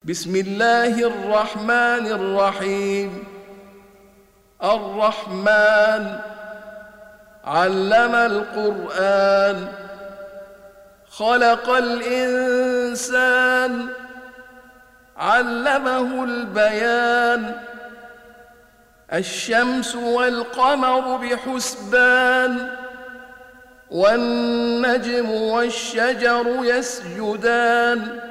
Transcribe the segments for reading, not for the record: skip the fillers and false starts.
بسم الله الرحمن الرحيم. الرحمن علم القرآن، خلق الإنسان، علمه البيان. الشمس والقمر بحسبان، والنجم والشجر يسجدان.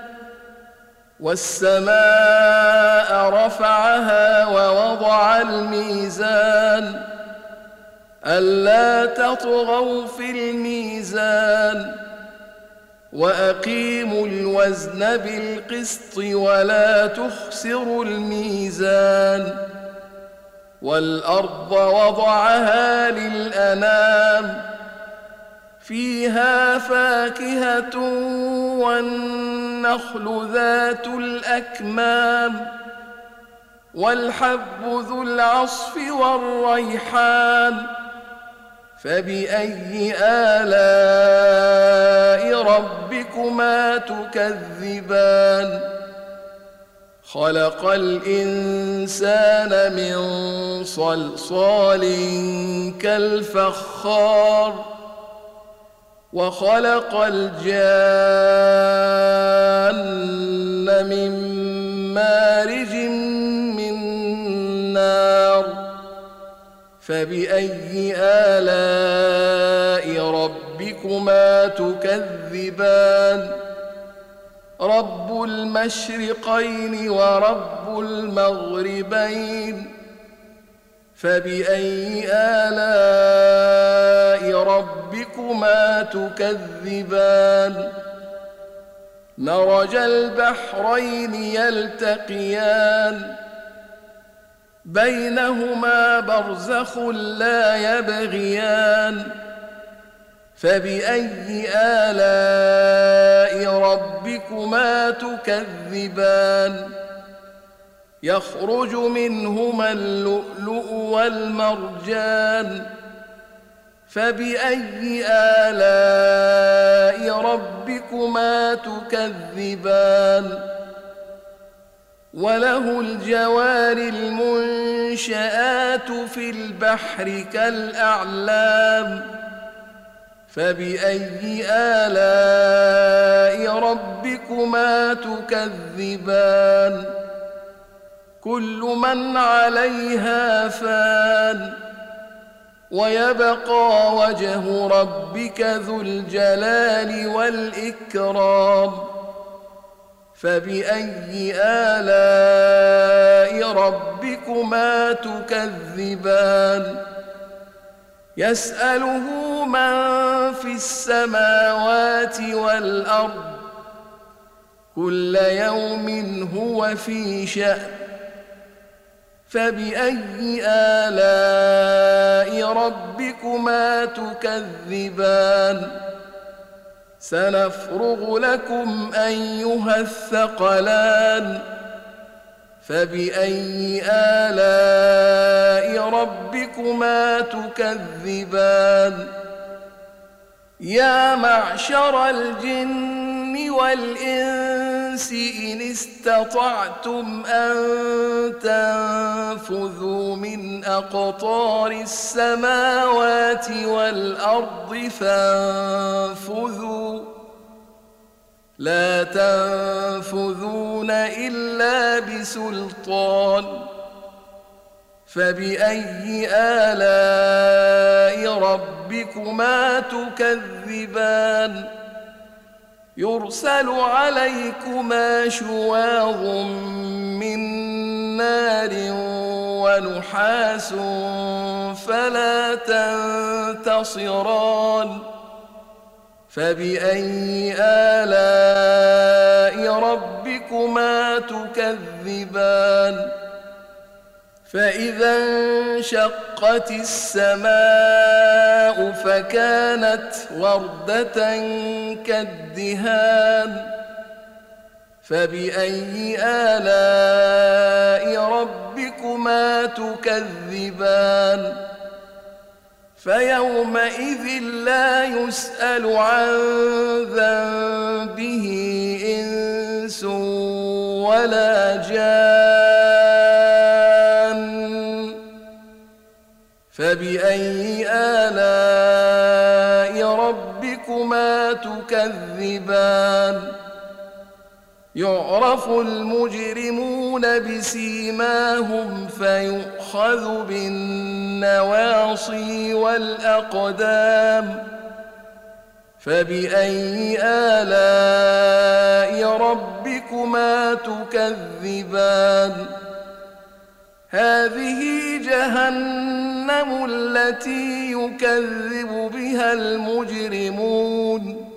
والسماء رفعها ووضع الميزان، ألا تطغوا في الميزان. وأقيموا الوزن بالقسط ولا تخسروا الميزان. والأرض وضعها للأنام، فيها فاكهة والنخل ذات الأكمام، والحب ذو العصف والريحان. فبأي آلاء ربكما تكذبان؟ خلق الإنسان من صلصال كالفخار، وخلق الجان من مارج من نار. فبأي آلاء ربكما تكذبان؟ رب المشرقين ورب المغربين. فبأي آلاء ربكما تكذبان؟ مرج البحرين يلتقيان، بينهما برزخ لا يبغيان. فبأي آلاء ربكما تكذبان؟ يخرج منهما اللؤلؤ والمرجان. فبأي آلاء ربكما تكذبان؟ وله الجوار المنشآت في البحر كالأعلام. فبأي آلاء ربكما تكذبان؟ كل من عليها فان، ويبقى وجه ربك ذو الجلال والإكرام. فبأي آلاء ربكما تكذبان؟ يسأله من في السماوات والأرض، كل يوم هو في شأن. فبأي آلاء ربكما تكذبان؟ سنفرغ لكم أيها الثقلان. فبأي آلاء ربكما تكذبان؟ يا معشر الجن والإنس إن استطعتم أن تنفذوا من أقطار السماوات والأرض فانفذوا، لا تنفذون إلا بسلطان. فبأي آلاء ربكما تكذبان؟ يرسل عليكما شواظ من نار ونحاس فلا تنتصران. فبأي آلاء ربكما تكذبان؟ فإذا انشقت السماء فكانت وردة كالدهان. فبأي آلاء ربكما تكذبان؟ فيومئذ لا يسأل عن ذنبه إنس ولا جان فبأي آلاء ربكما تكذبان يعرف المجرمون بسيماهم فيؤخذ بالنواصي والأقدام فبأي آلاء ربكما تكذبان هذه جهنم التي يكذب بها المجرمون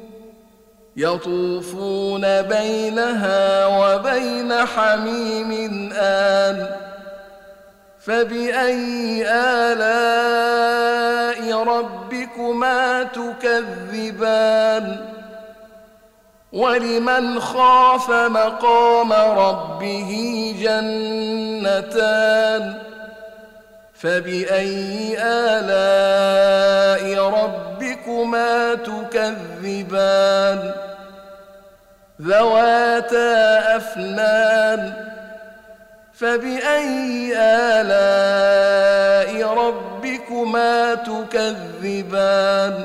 يطوفون بينها وبين حميم آن فبأي آلاء ربكما تكذبان ولمن خاف مقام ربه جنتان فبأي آلاء ربكما تكذبان ذواتا أفنان فبأي آلاء ربكما تكذبان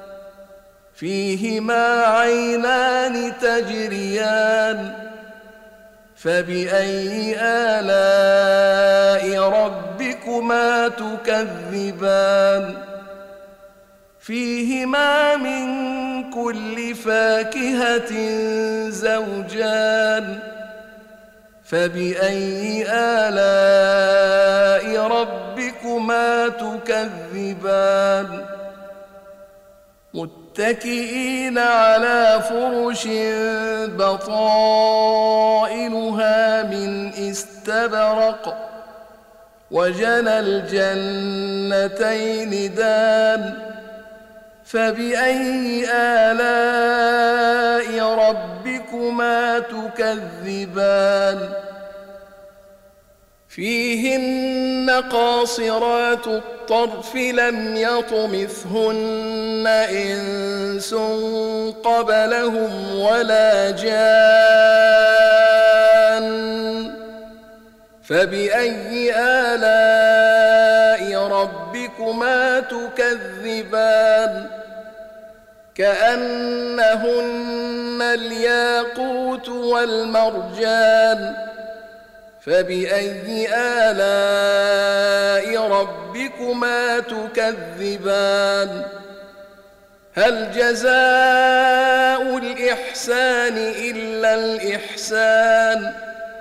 فيهما عينان تجريان فبأي آلاء ربكما تكذبان فيهما من كل فاكهة زوجان فبأي آلاء ربكما تكذبان متكئين على فرش بطائنها من استبرق وجنى الجنتين دان فبأي آلاء ربكما تكذبان فيهن قاصرات الطرف لم يطمثهن إنس قبلهم ولا جان فبأي آلاء ربكما تكذبان كأنهن الياقوت والمرجان فبأي آلاء ربكما تكذبان هل جزاء الإحسان إلا الإحسان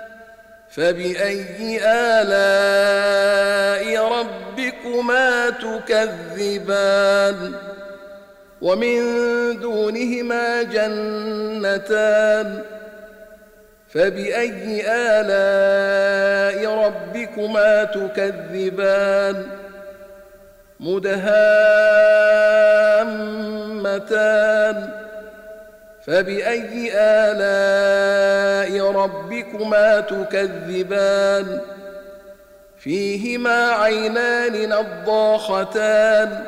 فبأي آلاء ربكما تكذبان ومن دونهما جنتان فبأي آلاء ربكما تكذبان مدهامتان فبأي آلاء ربكما تكذبان فيهما عينان نضاختان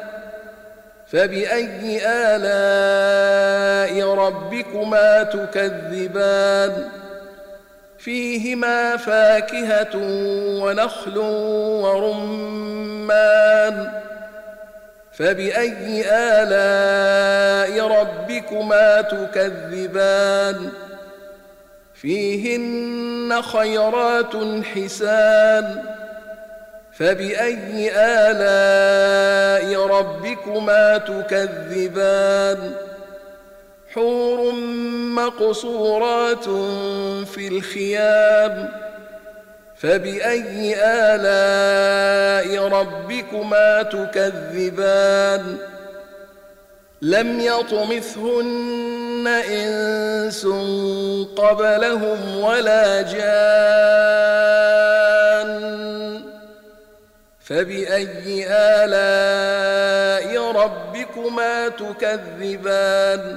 فبأي آلاء ربكما تكذبان فيهما فاكهة ونخل ورمان فبأي آلاء ربكما تكذبان فيهن خيرات حسان فبأي آلاء ربكما تكذبان حور مقصورات في الخيام فبأي آلاء ربكما تكذبان لم يطمثهن إنس قبلهم ولا جان فبأي آلاء ربكما تكذبان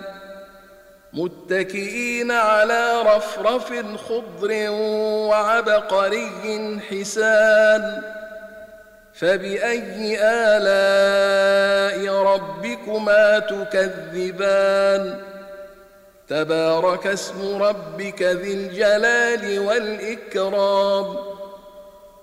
متكئين على رفرف خضر وعبقري حسان فبأي آلاء ربكما تكذبان تبارك اسم ربك ذي الجلال والإكرام.